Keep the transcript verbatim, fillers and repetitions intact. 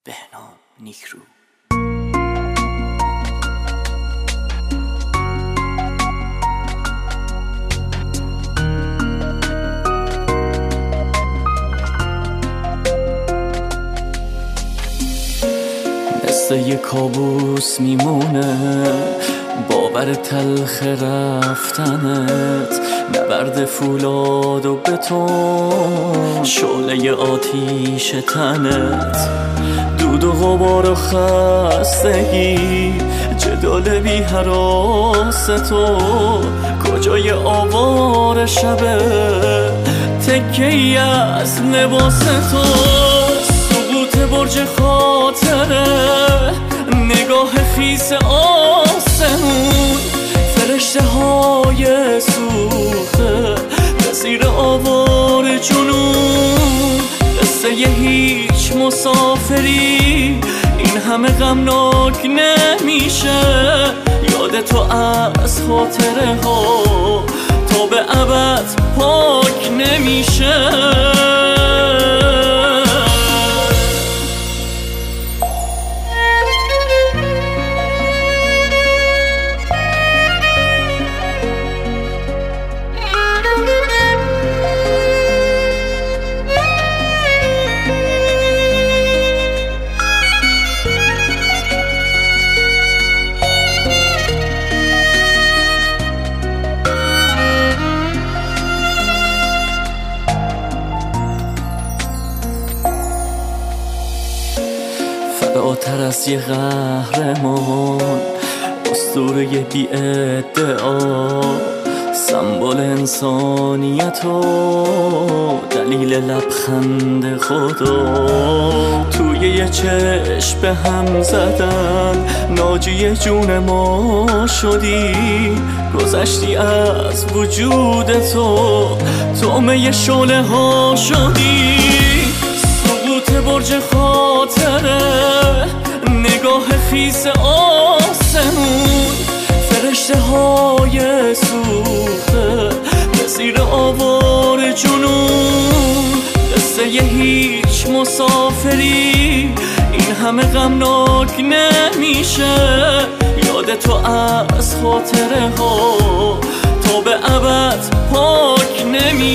بهنام نیکرو. مثل یه کابوس میمونه باور تلخ رفتنت، نبرد فولاد و بتون شعله آتیش تنت، دود و غبار و خستگی جدال بی حراس تو، کجای آوار شبه تکه ای از لباس تو، سقوط برج خاطره نگاه خیس آسمون، فرشته های سوخته به زیر آوار جنون، قصه ی هیچ مسافری این همه غمناک نمیشه، یاد تو از خاطره ها تا به ابد پاک نمیشه. فراتر از یه قهرمان، اسطوره بی ادعا، سمبل انسانیت و دلیل لبخند خدا، توی یه چشم به هم زدن ناجی جون ما شدی، گذشتی از وجود تو طعمه شعله ها شدی، سقوط برج خاطره نگاه خیس آسمون، فرشته های سوخته به زیر آوار جنون، قصه ی هیچ مسافری این همه غمناک نمیشه، یاد تو از خاطره ها تا به ابد پاک نمیشه.